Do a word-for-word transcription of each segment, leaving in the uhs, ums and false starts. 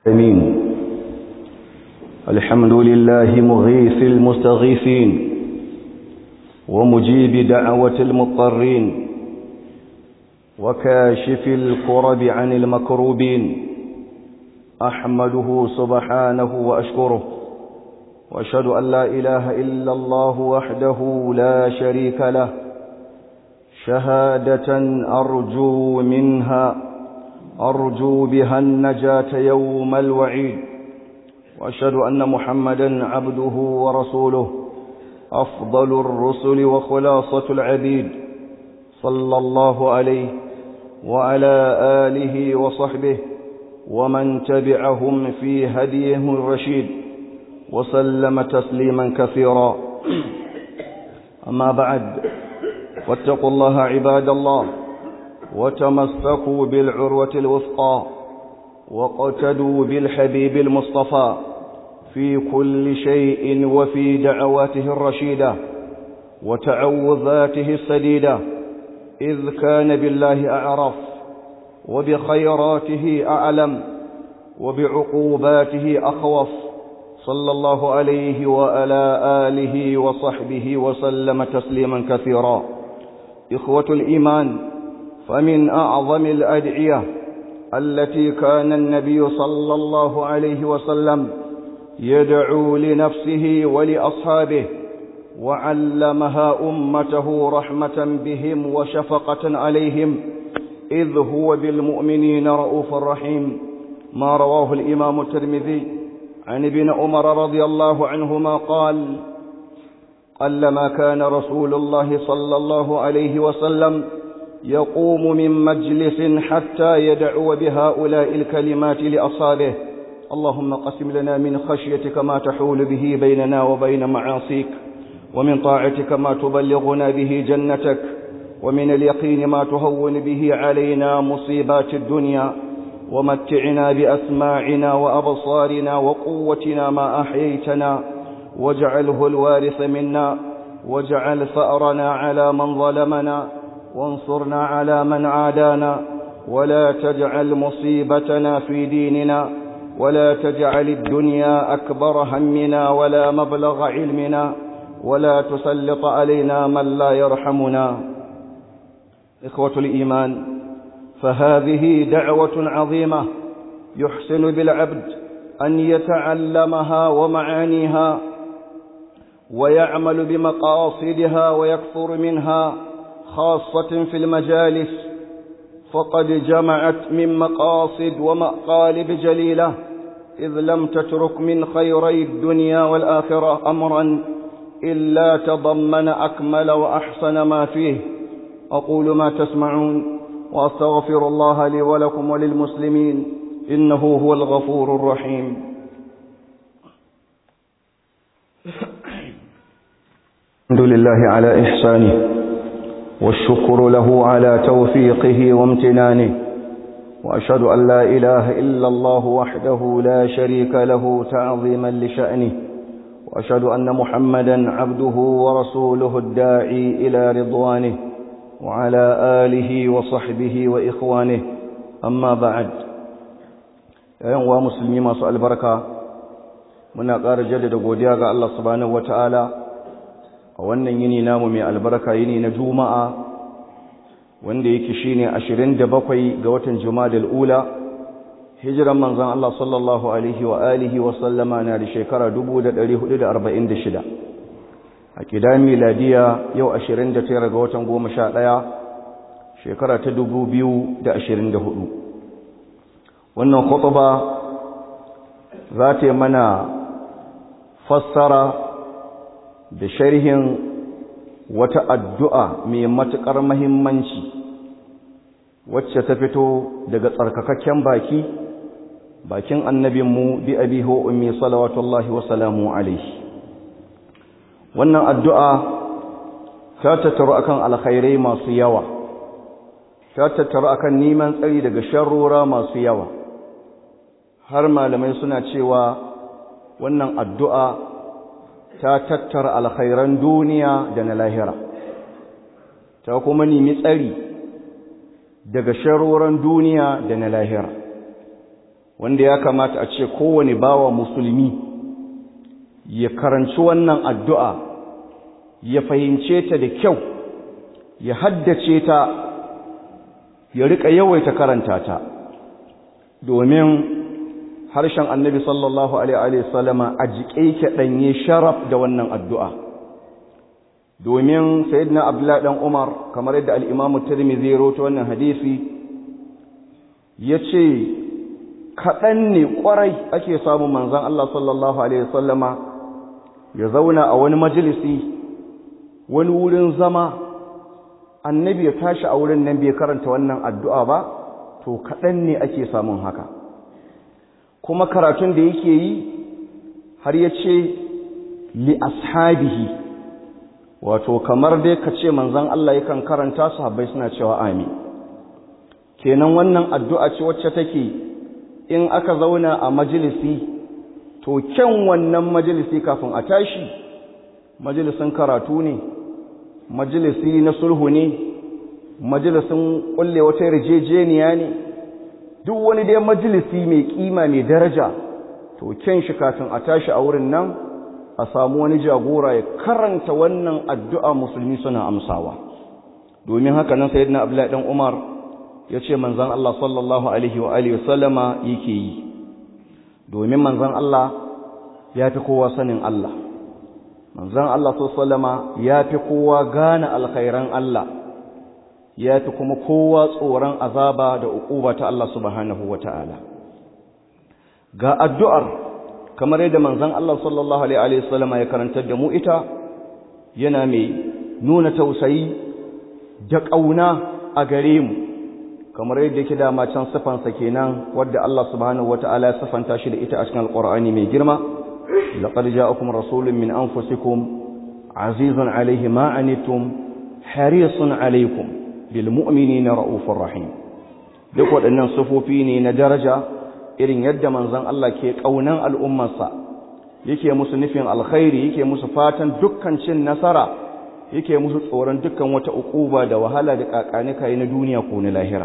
آمين. الحمد لله مغيث المستغيثين ومجيب دعوة المضطرين وكاشف الكرب عن المكروبين، أحمده سبحانه وأشكره، وأشهد أن لا إله إلا الله وحده لا شريك له، شهادة أرجو منها أرجو بها النجاة يوم الوعيد، وأشهد أن محمدا عبده ورسوله، أفضل الرسل وخلاصة العبيد، صلى الله عليه وعلى آله وصحبه ومن تبعهم في هديه الرشيد، وسلم تسليما كثيرا. أما بعد، واتقوا الله عباد الله، وتمسكوا بالعروة الوثقى، واقتدوا بالحبيب المصطفى في كل شيء، وفي دعواته الرشيدة وتعوذاته السديدة، إذ كان بالله أعرف، وبخيراته أعلم، وبعقوباته أخوف، صلى الله عليه وعلى آله وصحبه وسلم تسليما كثيرا. إخوة الإيمان، فمن أعظم الأدعية التي كان النبي صلى الله عليه وسلم يدعو لنفسه ولأصحابه، وعلمها أمته رحمة بهم وشفقة عليهم، إذ هو بالمؤمنين رؤوف رحيم، ما رواه الإمام الترمذي عن ابن عمر رضي الله عنهما قال: قلما كان رسول الله صلى الله عليه وسلم يقوم من مجلس حتى يدعو بهؤلاء الكلمات لأصحابه: اللهم قسم لنا من خشيتك ما تحول به بيننا وبين معاصيك، ومن طاعتك ما تبلغنا به جنتك، ومن اليقين ما تهون به علينا مصيبات الدنيا، ومتعنا بأسماعنا وأبصارنا وقوتنا ما أحييتنا، واجعله الوارث منا، واجعل ثأرنا على من ظلمنا، وانصرنا على من عادانا، ولا تجعل مصيبتنا في ديننا، ولا تجعل الدنيا أكبر همنا ولا مبلغ علمنا، ولا تسلط علينا من لا يرحمنا. إخوة الإيمان، فهذه دعوة عظيمة يحسن بالعبد أن يتعلمها ومعانيها، ويعمل بمقاصدها ويكثر منها، خاصة في المجالس، فقد جمعت من مقاصد ومقالب جليلة، إذ لم تترك من خيري الدنيا والآخرة أمرا إلا تضمن أكمل وأحسن ما فيه. أقول ما تسمعون، وأستغفر الله لي ولكم وللمسلمين، إنه هو الغفور الرحيم. الحمد لله على إحسانه، والشكر له على توفيقه وامتنانه، وأشهد أن لا إله إلا الله وحده لا شريك له تعظيما لشأنه، وأشهد أن محمدا عبده ورسوله الداعي إلى رضوانه، وعلى آله وصحبه وإخوانه. أما بعد، أيها المسلمين ما سأل بركة، muna ƙara jaddada godiya ga Allah subhanahu wataala a wannan yini namu mai albarka, yini na Juma'a, wanda yake shine ashirin da bakwai ga watan Jumadal Ula, hijiran manzon Allah sallallahu alaihi wa alihi wa sallama na da shekara dubu da ɗari hudu da arba'in da shida. A kidan miladiya yau ashirin da tara ga watan goma sha ɗaya, shekara ta dubu biyu da ashirin da hudu. Wannan khutba za ta yi mana fassara da sharhin wata addu'a mai matuƙar muhimmanci, wacce ta fito daga tsarkakakken baki bakin annabinmu bi abi ho ummi salawatullahi wa salamu alaihi. Wannan addu'a ta tattaru akan alkhairai masu yawa, ta tattaru akan neman tsari daga sharrora masu yawa. Har malamai suna cewa wannan addu'a ta tattara alkhairan duniya da na lahira, ta kuma nemi tsari daga sharoran duniya da na lahira. wanda ya kamata a ce kowane bawa musulmi ya karanci wannan addu'a, ya fahimce ta da kyau, ya haddace ta, ya riƙa yawaita karanta ta, domin harshen annabi sallallahu alaihi wasallama a jiƙe ke ɗanye sharaf da wannan addu'a. Domin sayyidina Abdullahi ɗan Umar, kamar yadda al'imamu Tirmidhi ya rawaito wannan hadisi, ya ce kaɗan ne ƙwarai ake samun manzon Allah sallallahu alaihi wasallama ya zauna a wani majalisi, wani wurin zama, annabi ya tashi a wurin nan bai karanta wannan addu'a ba, to kaɗan ne ake samun haka. Kuma karatun da yake yi har ya ce li ashabihi, wato kamar dai ka ce manzon Allah yakan karanta, sahabbai suna cewa amin. Kenan wannan addu'a ce wacce take in aka zauna a majalisi, to kyan wannan majalisi kafin a tashi, majalisin karatu ne, majalisi na sulhu ne, majalisin kulle wata yarjejeniya ne, duk wani dai majalisi mai kima mai daraja, to kyan shi kafin a tashi a wurin nan a samu wani jagora ya karanta wannan addu'a musulmi suna amsawa. Domin haka nan sayyidina Abdullahi dan Umar ya ce manzon Allah sallallahu alaihi wa alihi wasallama yake yi, domin manzon Allah ya fi kowa sanin Allah, manzon Allah sallallahu alaihi wasallama ya fi kowa gane alkhairan Allah, ya fi kuma kowa tsoron azaba da uquba ta Allah subhanahu wata'ala. Ga addu'ar kamar yadda manzon Allah sallallahu alaihi wasallama ya karantar da mu ita, yana mai nuna tausayi da ƙauna a gare mu, kamar yadda yake dama can sifansa kenan wadda Allah subhanahu wata'ala ya sifanta shi da ita a cikin alqur'ani mai girma. laqad ja'akum rasulun min anfusikum azizun alayhi ma anittum harisun alaykum bil mu'minina raufur rahim. duk waɗannan sifofi ne na daraja, irin yadda manzon Allah ke kaunan al'ummarsa, yake musu nufin alkhairi, yake musu fatan dukkan cin nasara, yake musu tsoron dukkan wata uquba da wahala da kakanika na duniya ko na lahira.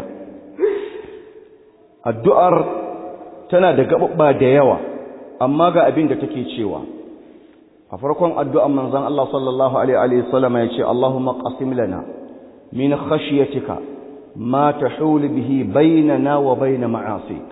Addu'ar tana da gaɓaɓɓa da yawa, amma ga abin da take cewa. A farkon addu'an manzon Allah sallallahu alaihi wasallam ya ce, Allahumma qasim lana min khashyatika ma tahulu bihi bainana wa bain ma'asik.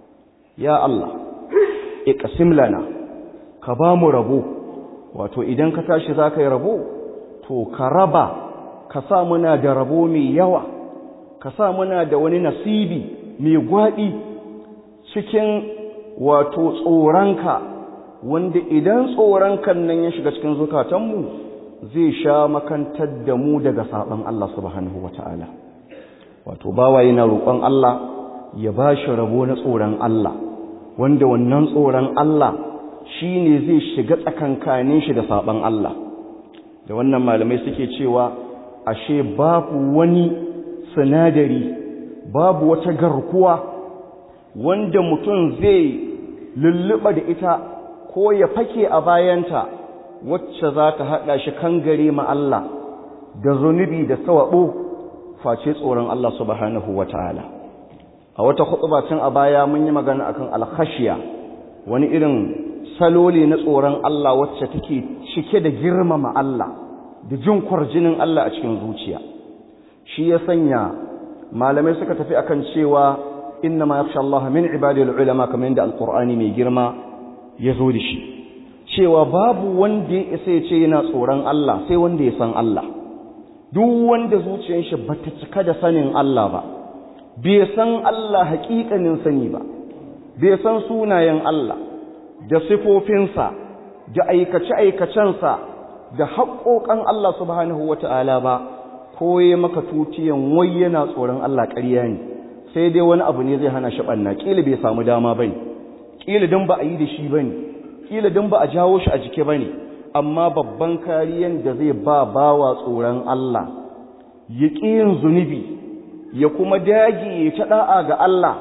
Ya Allah, iqsim lana, ka ba mu rabo, wato idan ka tashi za ka yi rabo, to ka raba, ka sa muna da rabo mai yawa, ka sa muna da wani nasibi mai gwaɗi cikin wato tsoronka, wanda idan tsoronkan nan ya shiga cikin zukatanmu zai sha makantar da mu daga saɓon Allah subhanahu wa ta'ala. Wato bawa yana roƙon Allah ya ba shi rabo na tsoron Allah, wanda wannan tsoron Allah shi ne zai shiga tsakankanin shi da saɓon Allah. Da wannan malamai suke cewa ashe babu wani sinadari, babu wata garkuwa wanda mutum zai lulluɓa da ita ko ya fake a bayanta wacce za ta haɗa shi kangare ma Allah da zunubi da sawaɓo face tsoron Allah subhanahu wa ta'ala. A wata khutbacin a baya mun yi magana akan alkhashiya, wani irin saloli na tsoron Allah wacce take cike da girmama Allah da jin kwarjinin Allah a cikin zuciya. Shi ya sanya malamai suka tafi akan cewa inna ma yakhsha Allah min ibadil ulama, kamar yadda alqur'ani mai girma ya zo da shi, cewa babu wanda ya isa ya ce yana tsoron Allah sai wanda ya san Allah. Duk wanda zuciyar shi bata cika da sanin Allah ba, bai san Allah haƙiƙanin sani ba, bai san sunayen Allah da sifofinsa da aikace-aikacensa da haƙoƙan Allah subhanahu wata'ala ba, ko ya maka tutiyan wai yana tsoron Allah ƙarya ne, sai dai wani abu ne zai hana shi ɓanna, ƙila bai samu dama bane, ƙila don ba a yi da shi bane, ƙila don ba a jawo shi a jiki bane, amma babban kariyan da zai ba bawa tsoron Allah, ya ƙi yin zunubi, ya kuma dage ta da'a ga Allah,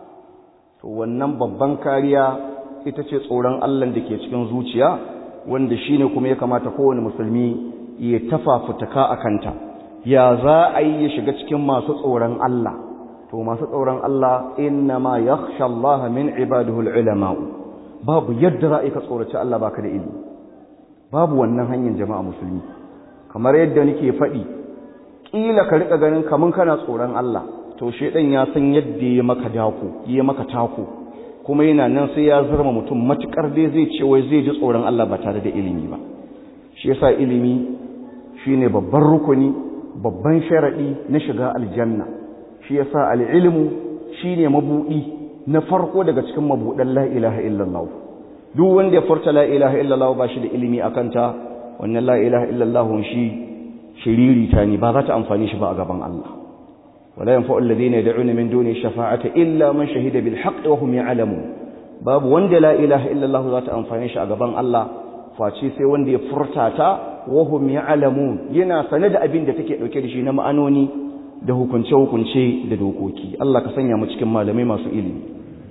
to wannan babban kariya ita ce tsoron Allah da ke cikin zuciya, wanda shine kuma ya kamata kowane musulmi ya tafafutuka a kanta. Ya za a yi ya shiga cikin masu tsoron Allah, to masu tsoron Allah innama yakhsha Allah min ibadihi al-ulama babu yadda za ka tsoraci Allah baka da ilimi babu wannan hanyar jama'a musulmi kamar yadda nake faɗi kila ka rika ganin kaman kana tsoron Allah to shedan ya san yadda ya maka dako ya maka tako kuma yana nan sai ya zurma mutum matukar dai zai ce wai zai ji tsoron Allah ba tare da ilimi ba shi yasa ilimi shine babban rukuni babban sharadi na shiga aljanna shi yasa al-ilmu shine mabudi na farko daga cikin mabudan la ilaha illallah duk wanda ya furta la ilaha illallah ba shi da ilimi akan ta wannan la ilaha illallah shi shiriri ta ne ba za ta amfani shi ba a gaban Allah wala yanfa'u alladhina yad'una min duni shafa'ati illa man shahida bil haqqi wa hum ya'lamun babu wanda la ilaha illallah za ta amfani shi a gaban Allah face sai wanda ya furta ta wa hum ya'lamun yana sane da abin da take dauke da shi na ma'anoni da hukunce-hukunce da dokoki Allah ka sanya mu cikin malamai masu ilimi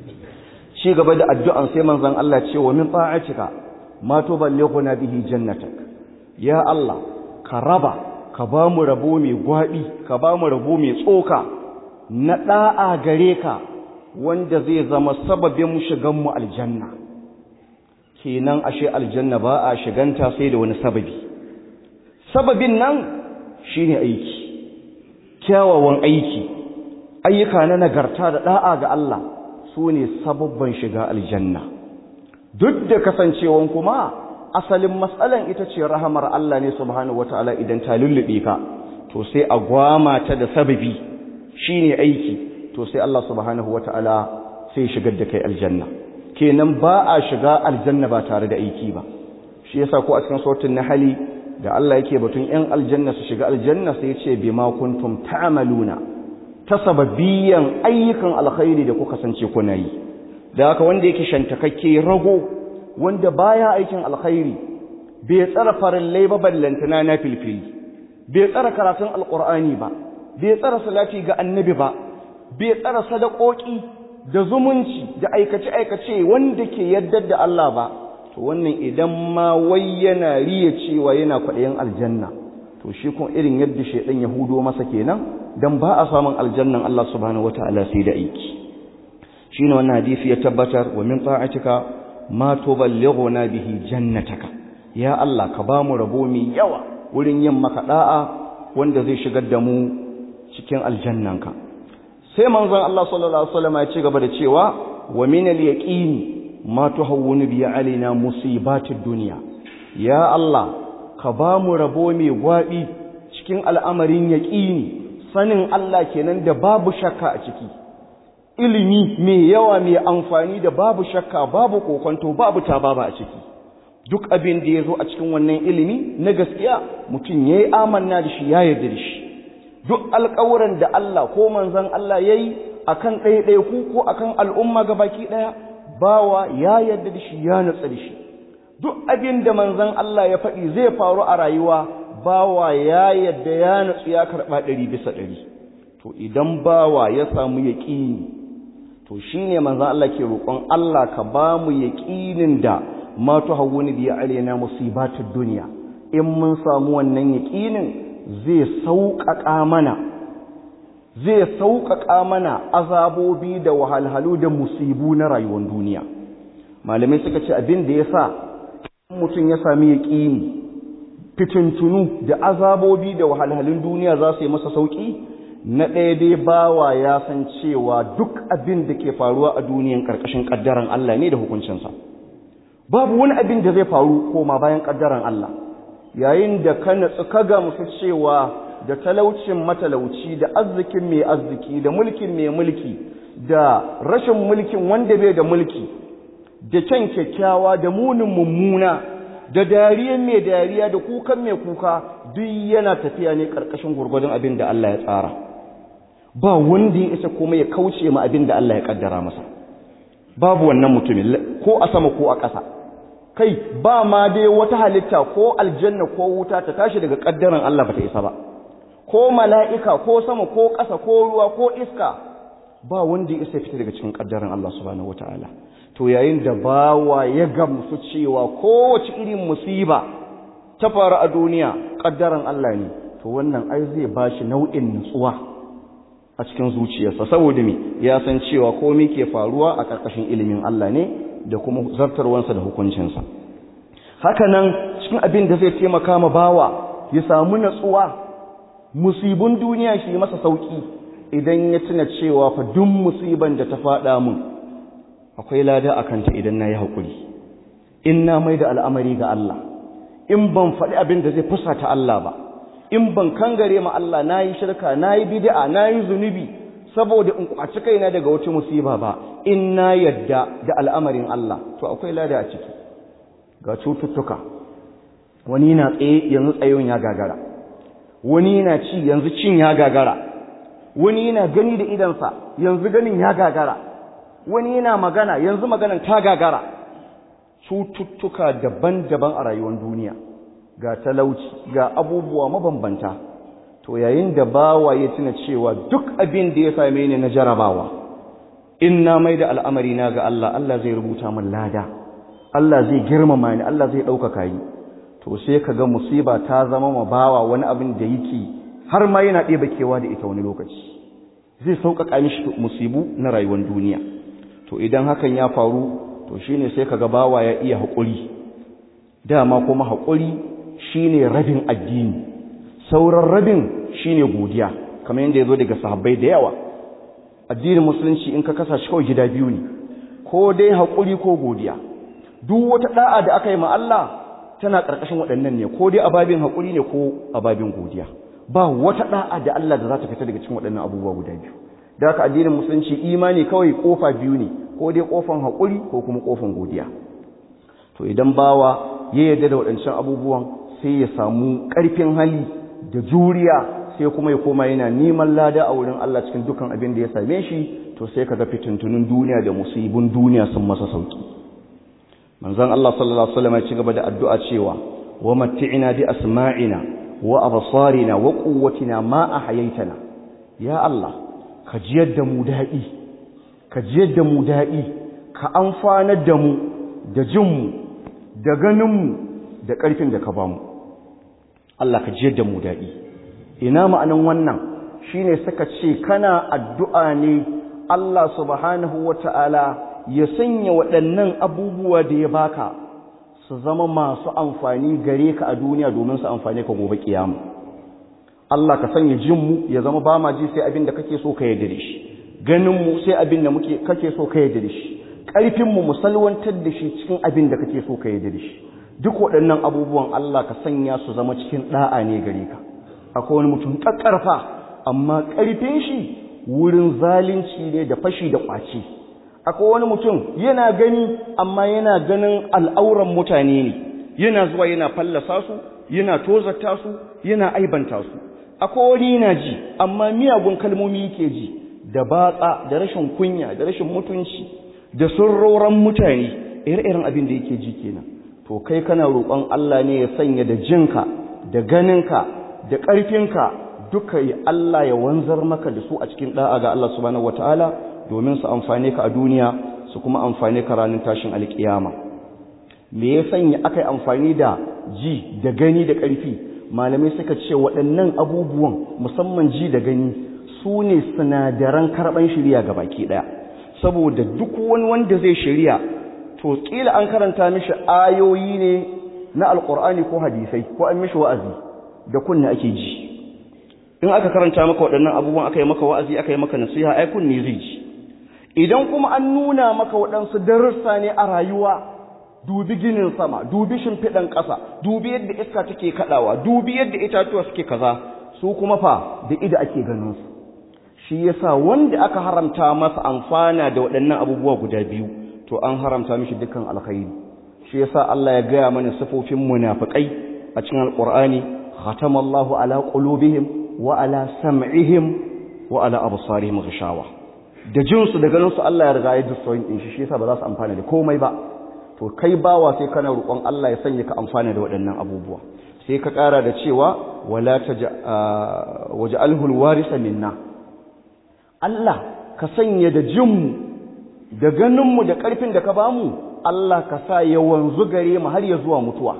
shi gaba da addu'an sai manzon Allah ce wa min ta'atika ma tuballighuna bihi jannatak ya Allah ka raba ka ba mu rabo mai gwabi ka ba mu rabo mai tsoka na da'a gare ka wanda zai zama sababin shigan mu aljanna kenan ashe aljanna ba a shiganta sai da wani sababi sababin nan shine aiki kyawawan aiki ayyuka na nagarta da da'a ga Allah su ne sababban shiga aljanna duk da kasancewan kuma asalin matsalan ita ce rahamar Allah ne subhanahu wataala idan ta lullube ka to sai a gwama ta da sababi shine aiki to sai Allah subhanahu wataala sai shigar da kai aljanna kenan ba a shiga aljanna ba tare da aiki ba shi yasa ko a cikin suratul nahl da Allah yake batun ‘yan aljanna su shiga aljanna sai ce bi ma kuntum ta'amaluna ta sababiyan ayyukan alkhairi da kuka sance kuna yi da haka wanda yake shantakakke rago wanda baya aikin alkhairi bai tsara farillai ba ballantana na filfili bai tsara karatun alqur'ani ba bai tsara salati ga annabi ba bai tsara sadakoki da zumunci da aikace aikace wanda ke yaddar da Allah ba to wannan idan ma wai yana riya cewa yana kwaɗayin aljanna to shi kun irin yadda shaidan ya hudo masa kenan dan ba a samun aljannan Allah subhanahu wataala sai da aiki shine wannan hadisi ya tabbatar wa min ta'atika ma tuballighuna bihi jannataka ya Allah ka ba mu rabo mai yawa wurin yin maka da'a wanda zai shigar da mu cikin aljannanka sai manzon Allah sallallahu alaihi wasallam ya ci gaba da cewa wa min al-yaqini ma tuhawwinu bi alaina musibatid dunya ya Allah ka ba mu rabo mai gwabi cikin al'amarin yaqini sanin Allah kenan da babu shakka a ciki ilimi mai yawa mai amfani da babu shakka babu kokonto babu tababa a ciki duk abin da yazo a cikin wannan ilimi na gaskiya mutum yayi amanna da shi ya yarda da shi duk alƙawuran da Allah ko manzon Allah yayi akan ɗaiɗaiku ko akan al'umma gabaki ɗaya bawa ya yarda da shi ya nutsa da shi duk abin da manzon Allah ya faɗi zai faru a rayuwa bawa ya yarda ya nutsu ya karɓa ɗari bisa ɗari to idan bawa ya samu yaƙini to shine manzon Allah ke roƙon Allah ka ba mu yaƙinin da ma tuhawwini bi alaina musibatud dunya in mun samu wannan yaƙinin zai sauƙaƙa mana zai sauƙaƙa mana azabobi da wahalhalu da musibu na rayuwar duniya malamai suka ce abin da yasa mutum ya sami yaƙini fitintunu da azabobi da wahalhalun duniya za su yi masa sauƙi na ɗaya dai bawa ya san cewa duk abin da ke faruwa a duniyan ƙarƙashin ƙaddaran Allah ne da hukuncinsa babu wani abin da zai faru koma bayan ƙaddaran Allah yayin da ka natsu ka gamsu cewa da talaucin matalauci da arzikin mai arziki da mulkin mai mulki da rashin mulkin wanda bai da mulki da kyan kyakkyawa da munin mummuna da dariyan mai dariya da kukan mai kuka duk yana tafiya ne karkashin gurgurdun abin da Allah ya tsara ba wanda ya isa kuma ya kauce ma abin da Allah ya kaddara masa babu wannan mutumin ko a sama ko a ƙasa kai ba ma dai wata halitta ko aljanna ko wuta ta tashi daga kaddaran Allah ba ta isa ba ko mala'ika ko sama ko ƙasa ko ruwa ko iska ba wanda ya isa fita daga cikin kaddaran Allah subhanahu wataala to yayin da bawa ya gamsu cewa kowace irin musiba ta faru a duniya kaddaran Allah ne to wannan ai zai bashi nau'in nutsuwa a cikin zuciyarsa saboda me ya san cewa komai ke faruwa a ƙarƙashin ilimin Allah ne da kuma zartarwansa da hukuncinsa. Haka nan cikin abin da zai taimaka ma bawa ya samu natsuwa musibin duniya shi masa sauki idan ya tuna cewa fa duk musiban da ta faɗa mun akwai lada a kanta idan na yi haƙuri, in na mai da al'amari ga Allah, in ban faɗi abin da zai fusata Allah ba, in ban kangare ma Allah na yi shirka, na yi bid'a, na yi zunubi saboda in kwaci kaina daga wata musiba ba, in na yadda da al'amarin Allah to akwai lada a ciki. Ga cututtuka, wani na tsaye yanzu tsayon ya gagara, wani na ci yanzu cin ya gagara, wani yana gani da idansa yanzu ganin ya gagara, wani yana magana yanzu maganan ta gagara. Cututtuka daban-daban a rayuwar duniya, ga talauci, ga abubuwa mabambanta. To yayin da bawa ya tuna cewa duk abin da ya same ni na jarabawa, in na mai da al'amari na ga Allah, Allah zai rubuta min lada, Allah zai girmama ni, Allah zai ɗaukaka ni. To sai ka ga musiba ta zama ma bawa wani abin da yake har ma yana ɗeba kewa da ita wani lokaci, zai sauƙaƙa mishi musibu na rayuwar duniya. To idan hakan ya faru, to shine sai ka ga bawa ya iya haƙuri. Dama kuma haƙuri shine rabin addini, sauran rabin shine godiya, kamar yadda ya zo daga sahabbai da yawa. Addinin musulunci in ka kasa shi kawai gida biyu ne, ko dai haƙuri ko godiya. Duk wata da'a da aka yi ma Allah tana ƙarƙashin waɗannan ne, ko dai ababin haƙuri ne ko ababin godiya. Ba wata da'a da Allah da za ta fita daga cikin waɗannan abubuwa guda biyu. Da haka addinin musulunci imani kawai kofa biyu ne, ko dai kofan haƙuri ko kuma kofan godiya. To idan bawa ya yarda da waɗancan abubuwan sai ya samu ƙarfin hali da juriya, sai kuma ya koma yana neman lada a wurin Allah cikin dukkan abin da ya same shi, to sai kaga fitintunun duniya da musibin duniya sun masa sauki. Manzon Allah sallallahu alaihi wasallam ya ci gaba da addu'a cewa wa matti'ina bi asma'ina wa absarina wa quwwatina ma ahyaytana. Ya Allah, ka jiyar da mu daɗi, ka jiyar da mu daɗi, ka amfanar da mu da jinmu da ganinmu da ƙarfin da ka bamu. Allah ka jiyar da mu daɗi. Ina ma'anin wannan shine suka ce kana addu'a ne Allah subhanahu wata'ala ya sanya waɗannan abubuwa da ya baka su zama masu amfani gare ka a duniya domin su amfane ka gobe kiyama. Allah ka sanya jinmu ya zama ba ma ji sai abin da kake so ka yarda da shi, ganinmu sai abin da muke kake so ka yarda da shi, ƙarfinmu mu salwantar da shi cikin abin da kake so ka yarda da shi. Duk waɗannan abubuwan Allah ka sanya su zama cikin ɗa'a ne gare ka. Akwai wani mutum ƙaƙƙarfa amma ƙarfin shi wurin zalunci ne da fashi da ƙwace. Akwai wani mutum yana gani amma yana ganin al'auran mutane ne, yana zuwa yana fallasa su, yana tozarta su, yana aibanta su. Akwai wani yana ji amma miyagun kalmomi yake ji, da batsa, da rashin kunya, da rashin mutunci, da surroran mutane, ire-iren abin da yake ji kenan. To kai kana roƙon Allah ne ya sanya da jinka, da ganinka, da ƙarfinka duka yi Allah ya wanzar maka da su a cikin da'a ga Allah subhanahu wataala domin su amfane ka a duniya su kuma amfane ka ranar tashin alƙiyama. Me ya sanya aka yi amfani da ji da gani da ƙarfi? Malamai suka ce waɗannan abubuwan musamman ji da gani su ne sinadaran karɓan shari'a ga baki ɗaya, saboda duk wani wanda zai shari'a to kila an karanta mishi ayoyi ne na alqur'ani ko hadisai ko an mishi wa'azi da kunni ake ji. In aka karanta maka waɗannan abubuwan aka yi maka wa'azi aka yi maka nasiha ai kunni zai ji. Idan kuma an nuna maka waɗansu darussa ne a rayuwa, dubi ginin sama, dubi shimfiɗan ƙasa, dubi yadda iska take kaɗawa, dubi yadda itatuwa suke kaza, su kuma fa da ida ake ganin su. Shi yasa wanda aka haramta masa amfana da waɗannan abubuwa guda biyu to an haramta mishi dukkan alkhairi. Shi yasa Allah ya gaya mana sifofin munafikai a cikin alqur'ani, khatamallahu ala qulubihim wa ala sam'ihim wa ala absarihim ghishawa. Da jinsu da ganin su Allah ya riga ya dusoyin din shi, shi yasa ba za su amfana da komai ba. To kai bawa sai kana roƙon Allah ya sanya ka amfana da waɗannan abubuwa. Sai ka ƙara da cewa wala waj'alhu alwarisa minna. Allah ka sanya da jinmu da ganinmu da ƙarfin da ka bamu, Allah ka sa ya wanzu gare mu har ya zuwa mutuwa.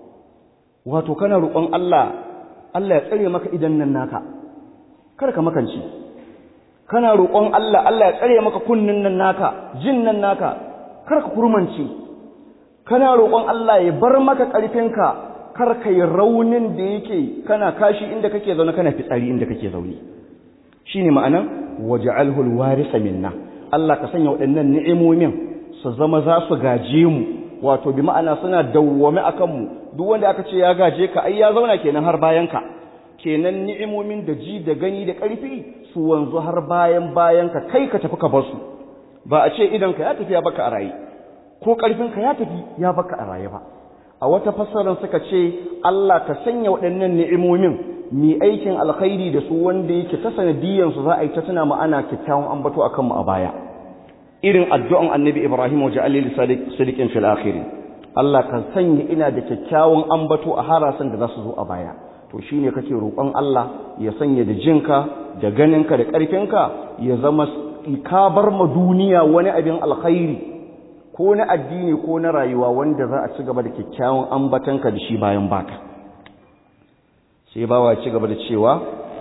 Wato kana roƙon Allah, Allah ya tsare maka idan nan naka, kar ka makanci. kana roƙon Allah Allah ya tsare maka kunnin nan naka jin nan naka kar ka kurmance kana roƙon Allah ya bar maka ƙarfinka kar ka yi raunin da yake kana kashi inda kake zaune kana fitsari inda kake zaune shine ma'anan waj'alhu alwarisa minna Allah ka sanya waɗannan ni'imomin su zama za su gaje mu wato bi ma'ana suna dawwame akan mu duk wanda aka ce ya gaje ka ai ya zauna kenan har bayan ka kenan ni'imomin da ji da gani da ƙarfi su wanzu har bayan bayan ka kai ka tafi ka bar su ba a ce idan ka ya tafi ya baka a raye ko ƙarfin ka ya tafi ya baka a raye ba a wata fassarar suka ce Allah ka sanya waɗannan ni'imomin mi aikin alkhairi da su wanda yake ta sanadiyan su za a yi ta tuna ma'ana kyakkyawan ambato akan mu a baya irin addu'an annabi Ibrahim wa ja'al li sadiqin fil akhir Allah ka sanya ina da kyakkyawan ambato a harasan da za su zo a baya to shine kake roƙon Allah ya sanya da jinka da ganinka da ƙarfinka ya zama ka bar ma duniya wani abin alkhairi ko na addini ko na rayuwa wanda za a ci gaba da kyakkyawan ambatanka da shi bayan baka sai bawa ya ci gaba da cewa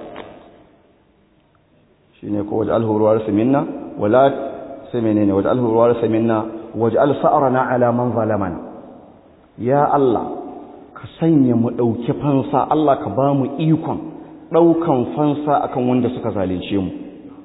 shine ko waj'alhu warisa minna wala sai menene waj'alhu warisa minna waj'al sa'rana ala man zalamana ya Allah ka sanya mu dauki fansa Allah ka ba mu ikon daukan fansa akan wanda suka zalunce mu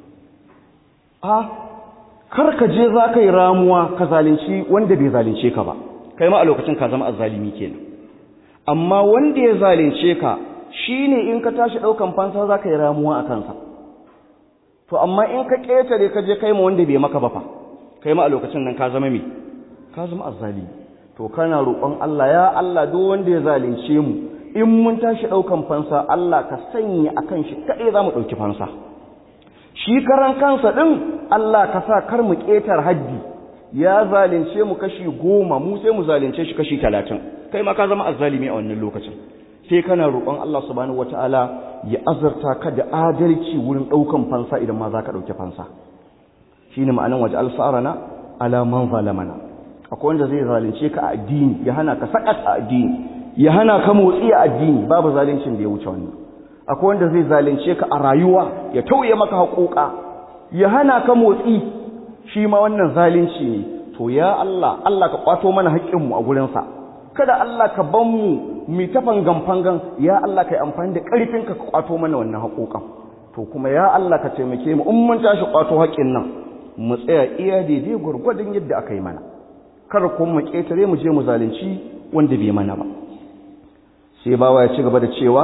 a kar ka je za ka yi ramuwa ka zalunci wanda bai zalunce ka ba kai ma a lokacin ka zama azzalimi kenan amma wanda ya zalunce ka shine in ka tashi daukan fansa za ka yi ramuwa a kansa to amma in ka ketare ka je kai ma wanda bai maka ba fa kai ma a lokacin nan ka zama me ka zama azzalimi to kana roƙon Allah ya Allah duk wanda ya zalunce mu in mun tashi daukan fansa Allah ka sanya akan shi kai za mu dauki fansa shi karan kansa ɗin Allah ka sa kar mu ƙetar haddi ya zalunce mu kashi goma mu sai mu zalunce shi kashi talatin kai ma ka zama azzalimi a wannan lokacin sai kana roƙon Allah subhanahu wataala ya azurta ka da adalci wurin ɗaukan fansa idan ma za ka ɗauki fansa shine ma'anan waje alsarana ala man zalamana akwai wanda zai zalunce ka a addini ya hana ka sakat a addini ya hana ka motsi a addini babu zaluncin da ya wuce wannan akwai wanda zai zalunce ka a rayuwa ya tauye maka haƙoƙa ya hana ka motsi shi ma wannan zalunci ne to ya Allah Allah ka kwato mana haƙƙinmu a gurinsa kada Allah ka ban mu mu ta fangan-fangan ya Allah ka yi amfani da ƙarfinka ka kwato mana wannan haƙoƙan to kuma ya Allah ka taimake mu in mun tashi kwato haƙƙin nan mu tsaya iya daidai gwargwadon yadda aka yi mana kar kuma mu ƙetare mu je mu zalunci wanda bai mana ba sai bawa ya ci gaba da cewa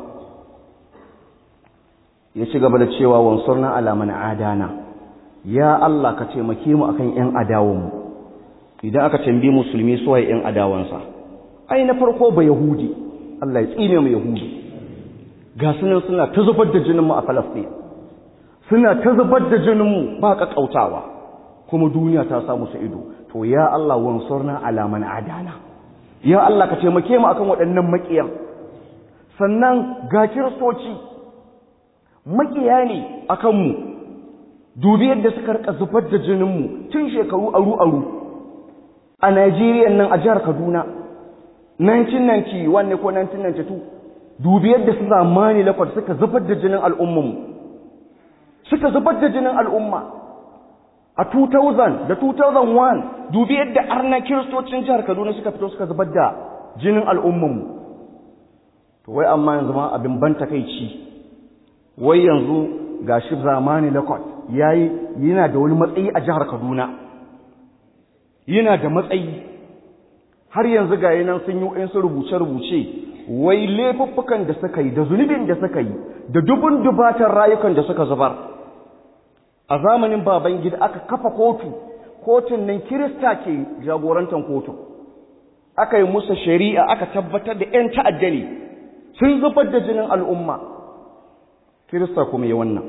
ya ci gaba da cewa wansurna ala man adana ya Allah ka taimake mu akan ƴan adawanmu idan aka tambaye musulmi su waye ƴan adawansa ai na farko ba yahudi Allah ya tsine mu yahudi ga sunan suna ta zubar da jinin mu a Palestine suna ta zubar da jinin mu ba kakkautawa kuma duniya ta sa musu ido to ya Allah wansurna ala man adana ya Allah ka taimake mu akan waɗannan makiyan sannan ga kiristoci makiya ne a kanmu dubi yadda suka rika zubar da jininmu tun shekaru aru-aru a Najeriya nan a jihar Kaduna nineteen ninety-one ne ko nineteen ninety-two dubi yadda su zamani lakwat suka zubar da jinin al'ummanmu suka zubar da jinin al'umma a two thousand da two thousand one dubi yadda arna kiristocin jihar Kaduna suka fito suka zubar da jinin al'ummanmu to wai amma yanzu ma abin ban takeici wai yanzu ga shi zamani lakot yayi yana da wani matsayi a jihar Kaduna yana da matsayi har yanzu ga yanan sun yi wayansu rubuce-rubuce wai laifuffukan da suka yi da zunubin da suka yi da dubun dubatan rayukan da suka zubar a zamanin baban gida aka kafa kotu kotun nan kirista ke jagorantar kotu aka yi musu shari'a aka tabbatar da 'yan ta'adda ne sun zubar da jinin al'umma kirista kuma ya wannan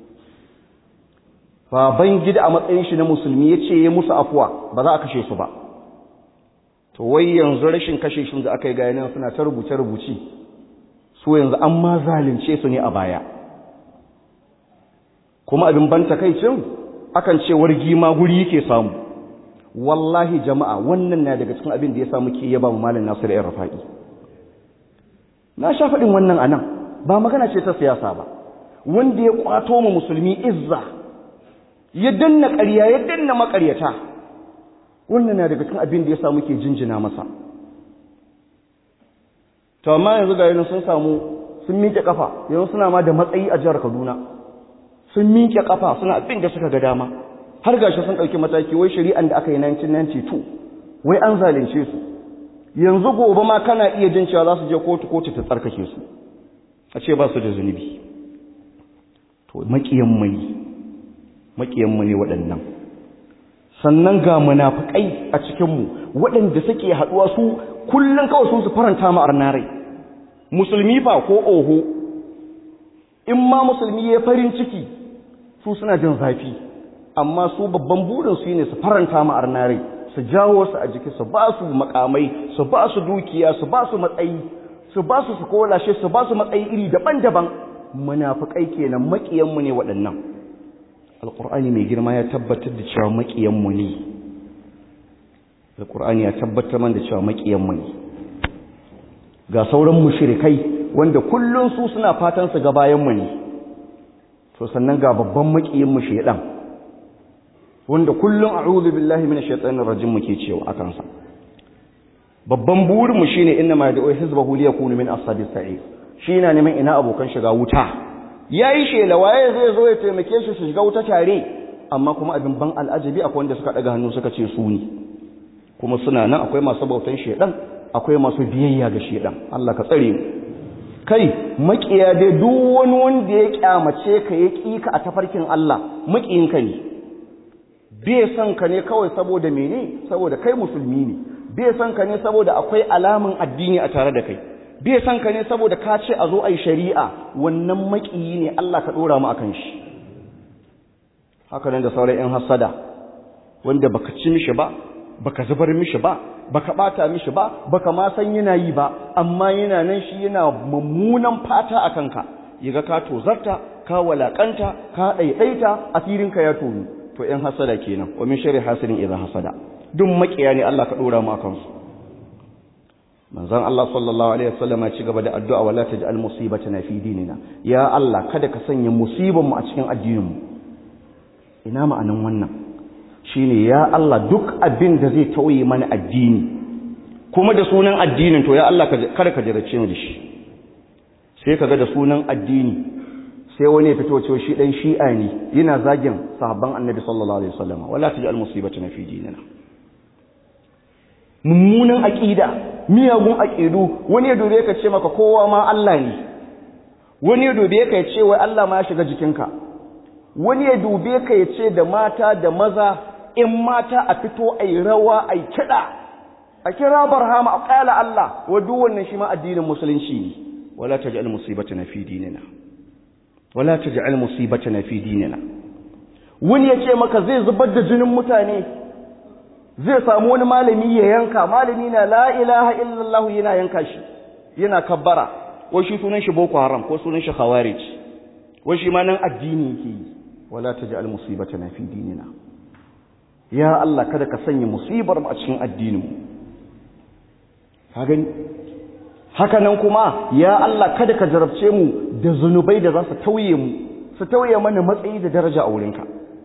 baban gida a matsayin shi na musulmi ya ce ya musu afuwa ba za a kashe su ba to wai yanzu rashin kashe shi da aka yi gaya nan suna ta rubuce-rubuce su yanzu an ma zalunce su ne a baya kuma abin ban takaicin akan ce wargi ma guri yake samu wallahi jama'a wannan na daga cikin abin da ya samu ke yaba mu malam Nasiru ɗan Rafa'i na sha faɗin wannan anan ba magana ce ta siyasa ba wanda ya kwato mu musulmi izza ya danna ƙarya ya danna maƙaryata. Wannan na daga cikin abin da ya sa muke jinjina masa. To amma yanzu ga yana sun samu sun miƙe ƙafa, yanzu suna ma da matsayi a jihar Kaduna. Sun miƙe ƙafa suna abin da suka ga dama. Har gashi sun ɗauki mataki wai shari'an da aka yi nineteen ninety-two wai an zalunce su. Yanzu gobe ma kana iya jin cewa za su je kotu kotu ta tsarkake su. A ce ba su da zunubi. To maƙiyan mu ne. Maƙiyan mu ne waɗannan. Sannan ga munafikai a cikin mu waɗanda suke haɗuwa su kullun kawai sun su faranta mu arnarai. Musulmi fa ko oho. In ma musulmi ya farin ciki su suna jin zafi. Amma su babban burin su ne su faranta mu arnarai. Su jawo su a jiki, su ba su makamai, su ba su dukiya, su ba su matsayi, su ba su su kolashe, su ba su matsayi iri daban-daban. Munafikai kenan maƙiyanmu ne waɗannan. Alƙur'ani mai girma ya tabbatar da cewa maƙiyanmu ne. Alƙur'ani ya tabbatar man da cewa maƙiyanmu ne. Ga sauran mushrikai wanda kullun su suna fatan su ga bayanmu ne. To sannan ga babban maƙiyinmu shedan. Wanda kullum a'udhu billahi minash shaitanir rajim muke cewa akan sa. Babban burin mu shine inna ma da'u hizbahu liyakunu min ashabis sa'ir. Shi na neman ina abokan shiga wuta. Yayi shela waye zai zo ya taimake shi su shiga wuta tare, amma kuma abin ban al'ajabi akwai wanda suka daga hannu suka ce su ne. Kuma suna nan akwai masu bautan shedan, akwai masu biyayya ga shedan. Allah ka tsare mu. Kai makiya dai duk wani wanda ya kyamace ka ya kika a tafarkin Allah, makiyinka ne. Bai san ka ne kawai saboda mene? Saboda kai musulmi ne. Bai san ka ne saboda akwai alamun addini a tare da kai. Bai san ka ne saboda ka ce a zo ai shari'a. Wannan makiyi ne, Allah ka dora mu akan shi. Haka nan da sauran ƴan hasada wanda baka ci mishi ba, baka zubar mishi ba, baka bata mishi ba, baka ma san yana yi ba, amma yana nan shi yana mummunan fata akan ka. Yaga ka tozarta, ka walakanta, ka daidaita, asirinka ya tonu. To ‘yan hasada kenan, wa min shari hasidin idan hasada, duk makiya ne Allah ka ɗora mu a kansu. Manzon Allah sallallahu Alaihi wasallam ya ci gaba da addu'a wala ta ji al-musibata na fi dinina, ya Allah kada ka sanya musibanmu a cikin addininmu. Ina ma'anan wannan? Shi ne ya Allah duk abin da zai tauye mana addini, kuma da sunan addinin to ya Allah kada ka jarace mu da shi. Sai ka ga da sunan addini, sai wani ya fito cewa shi dan shi'a ne yana zagin sahabban annabi sallallahu alaihi wasallam wala taj'al musibatana fi dinina. Mummunan aqida, miyagun aqidu, wani ya dube ka ce maka kowa ma Allah ne, wani ya dube ka ya ce wai Allah ma ya shiga jikinka, wani ya dube ka ya ce da mata da maza in mata a fito ai rawa ai kida a kira barhama a qala Allah wa duk wannan shi ma addinin musulunci ne. Wala taj'al musibatana fi dinina, wala taj'al musibatana fi dinina. Wani yace maka zai zubar da jinin mutane, zai samu wani malami ya yanka, malami na la ilaha illallah yana yanka shi, yana kabbara, wai shi sunan shi Boko Haram ko sunan shi Khawarij, wai shi ma nan addini yake yi. Wala taj'al musibatana fi dinina, ya Allah kada ka sanya musibar mu a cikin addinin mu. Ka gani? Haka nan kuma ya Allah kada ka jarabce mu da zunubai da za su tauye mu, su tauye mana matsayi da daraja a wurinka.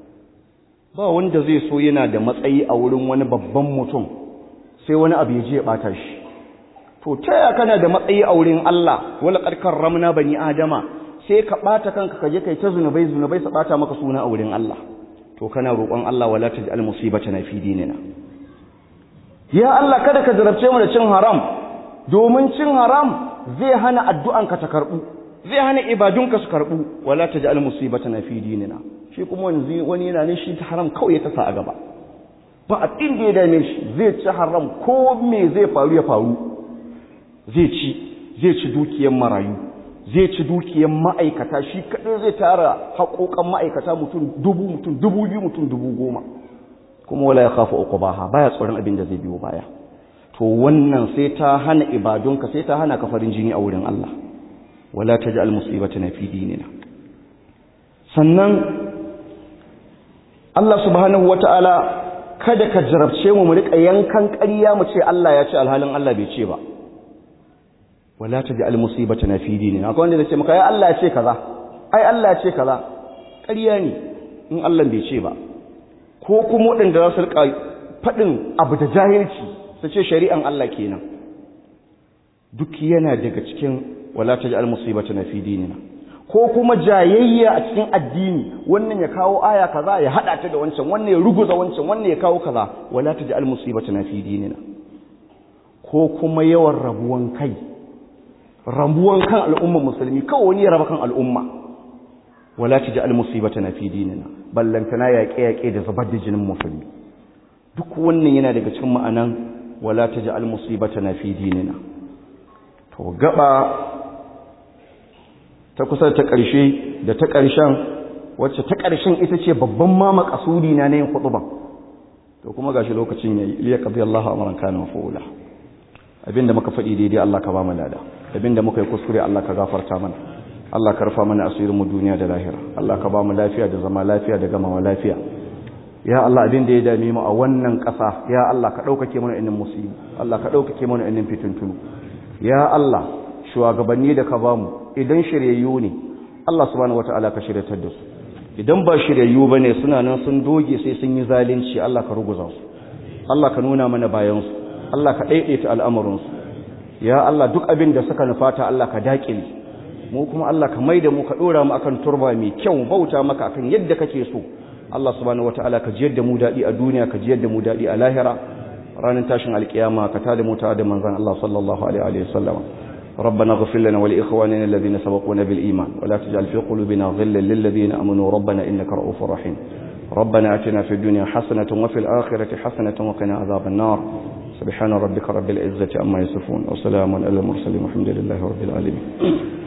Ba wanda zai so yana da matsayi a wurin wani babban mutum sai wani abu ya je ya bata shi. To taya kana da matsayi a wurin Allah, wala qad karramna bani adama, sai ka bata kanka ka je kai ta zunubai zunubai su bata maka suna a wurin Allah. To kana roƙon Allah wala taj'al musibatana fi dinina. Ya Allah kada ka jarabce mu da cin haram, domin cin haram zai hana addu'anka ta karɓu, zai hana ibadunka su karɓu. Wala taj'al musibatana fi dinina. Shi kuma wani yana ne shi ta haram kawai ya tasa a gaba, ba a ɗin da ya dame shi, zai ci haram ko me zai faru ya faru. Zai ci zai ci dukiyar marayu, zai ci dukiyar ma'aikata, shi kaɗai zai tara haƙoƙan ma'aikata mutum dubu mutum dubu biyu mutum dubu goma, kuma wala ya kafa uqubaha, baya tsoron abin da zai biyo baya. To wannan sai ta hana ibadunka, sai ta hana ka farin jini a wurin Allah. Wala taj'al musibatana fi dinina. Sannan Allah subhanahu wata'ala kada ka jarabce mu mu rika yankan ƙarya mu ce Allah ya ce alhalin Allah bai ce ba. Wala taj'al musibatana fi dinina. Akwai wanda zai ce maka ai Allah ya ce kaza, ai Allah ya ce kaza. Ƙarya ne. in Allah bai ce ba, ko kuma waɗanda za su rika faɗin abu da jahilci su ce shari'an Allah kenan. Duk yana daga cikin wala taj'al musibatana fi dinina, ko kuma jayayya a cikin addini, wannan ya kawo aya kaza ya hada ta da wancan, wannan ya ruguza wancan, wannan ya kawo kaza, wala taj'al musibatana fi dinina. Ko kuma yawan rabuwan kai, rabuwan kan al'umma musulmi, kawai wani ya raba kan al'umma, wala taj'al musibatana fi dinina, ballantana yaƙe yaƙe da zubar da jinin musulmi. Duk wannan yana daga cikin ma'anan wala taj'al musibatana fi dinina. To gaba ta kusa ta ƙarshe da ta ƙarshen, wacce ta ƙarshen ita ce babban ma makasudi na yin khutba. To kuma gashi lokacin yayi, liya qadi Allahu amran kana mafula. Abinda muka faɗi daidai Allah ka ba mu lada, abinda muka yi kuskure Allah ka gafarta mana, Allah ka rufa mana asirin mu duniya da lahira, Allah ka ba mu lafiya da zama lafiya da gamawa lafiya. Ya Allah, abin da ya dame mu a wannan ƙasa, ya Allah ka ɗaukake mana innin musibi, Allah ka ɗaukake mana innin fitintunu. Ya Allah, shugabanni da ka bamu idan shiryayyu ne, Allah subhanahu wataala ka shiryatar da su. Idan ba shiryayyu bane suna nan sun doge sai sun yi zalunci, Allah ka ruguza su. Allah ka nuna mana bayan su, Allah ka daidaita al'amuran su. Ya Allah, duk abin da suka nufata Allah ka dakile. Mu kuma Allah ka maida mu, ka dora mu akan turba mai kyau, bauta maka akan yadda kake so. Allah subhanahu wataala ka jiyar da mu dadi a duniya, ka jiyar da mu dadi a lahira. ranar tashin alkiyama ka tada mu ta da manzon Allah sallallahu alaihi wa sallam. ربنا اغفر لنا ولإخواننا الذين سبقونا بالإيمان ولا تجعل في قلوبنا غلا للذين آمنوا ربنا إنك رؤوف رحيم. ربنا آتنا في الدنيا حسنة وفي الآخرة حسنة وقنا عذاب النار. سبحان ربك رب العزة عما يصفون وسلام على المرسلين والحمد لله رب العالمين.